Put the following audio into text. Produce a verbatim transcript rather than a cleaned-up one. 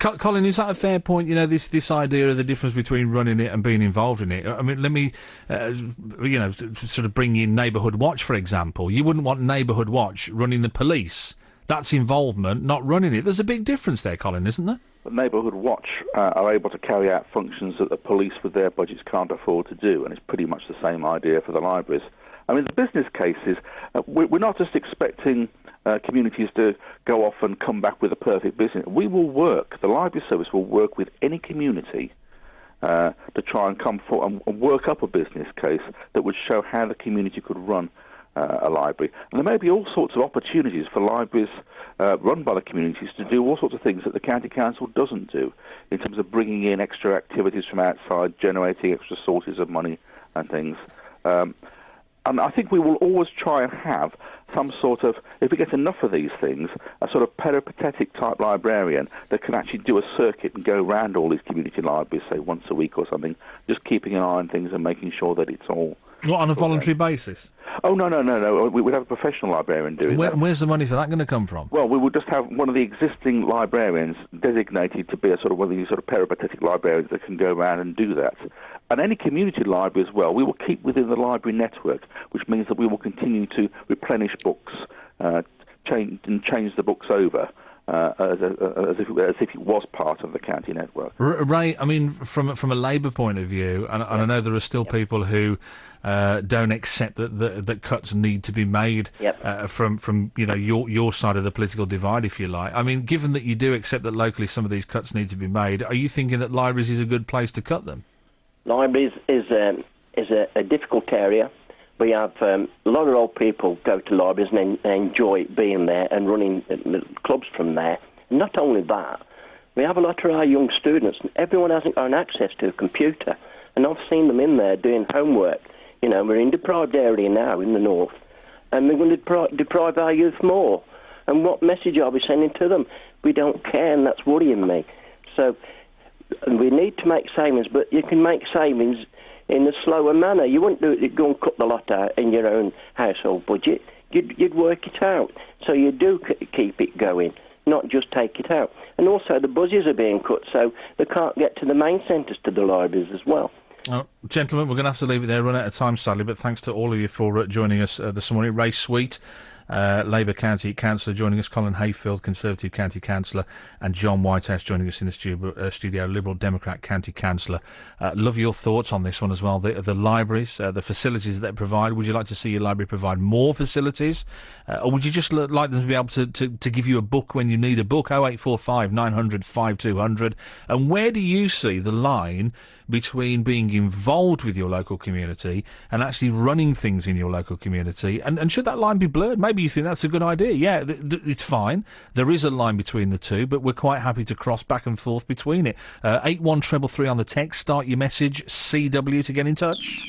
Co- Colin, is that a fair point? You know, this this idea of the difference between running it and being involved in it. I mean, let me, uh, you know, sort of bring in Neighbourhood Watch, for example. You wouldn't want Neighbourhood Watch running the police. That's involvement, not running it. There's a big difference there, Colin, isn't there? The Neighbourhood Watch uh, are able to carry out functions that the police with their budgets can't afford to do, and it's pretty much the same idea for the libraries. I mean, the business cases, uh, we're not just expecting uh, communities to go off and come back with a perfect business. We will work, the library service will work with any community uh, to try and come forward and, and work up a business case that would show how the community could run uh, a library. And there may be all sorts of opportunities for libraries uh, run by the communities to do all sorts of things that the county council doesn't do, in terms of bringing in extra activities from outside, generating extra sources of money and things. Um, And I think we will always try and have some sort of, if we get enough of these things, a sort of peripatetic type librarian that can actually do a circuit and go around all these community libraries, say once a week or something, just keeping an eye on things and making sure that it's all... What, on a voluntary basis? Oh, no, no, no, no. We would have a professional librarian doing Where, that. Where's the money for that going to come from? Well, we would just have one of the existing librarians designated to be a sort of one of these sort of peripatetic librarians that can go around and do that. And any community library as well, we will keep within the library network, which means that we will continue to replenish books, uh, change and change the books over uh, as, a, as, if, as if it was part of the county network. Ray, I mean, from from a Labour point of view, and, and I know there are still Yep. people who uh, don't accept that, that that cuts need to be made Yep. uh, from from you know your your side of the political divide, if you like. I mean, given that you do accept that locally some of these cuts need to be made, are you thinking that libraries is a good place to cut them? Libraries is um, is a, a difficult area. We have um, a lot of old people go to libraries and en- enjoy being there and running uh, clubs from there. And not only that, we have a lot of our young students. Everyone hasn't got an access to a computer, and I've seen them in there doing homework. You know, we're in deprived area now in the north, and we're going to depri- deprive our youth more. And what message are we sending to them? We don't care, and that's worrying me. So we need to make savings, but you can make savings in a slower manner. You wouldn't do it, you'd go and cut the lot out in your own household budget. You'd, you'd work it out. So you do c- keep it going, not just take it out. And also the buses are being cut, so they can't get to the main centres to the libraries as well. Oh, gentlemen, we're going to have to leave it there, run out of time sadly, but thanks to all of you for uh, joining us uh, this morning. Ray Sweet, uh, Labour County Councillor, joining us, Colin Hayfield, Conservative County Councillor, and John Whitehouse joining us in the studio, uh, studio Liberal Democrat County Councillor. Uh, love your thoughts on this one as well. The, the libraries, uh, the facilities that they provide. Would you like to see your library provide more facilities? Uh, or would you just l- like them to be able to, to, to give you a book when you need a book? oh eight four five, nine hundred, five two hundred. And where do you see the line between being involved with your local community and actually running things in your local community? And, and should that line be blurred? Maybe you think that's a good idea. Yeah, th- th- it's fine. There is a line between the two, but we're quite happy to cross back and forth between it. Uh, eight one three three on the text. Start your message, C W, to get in touch.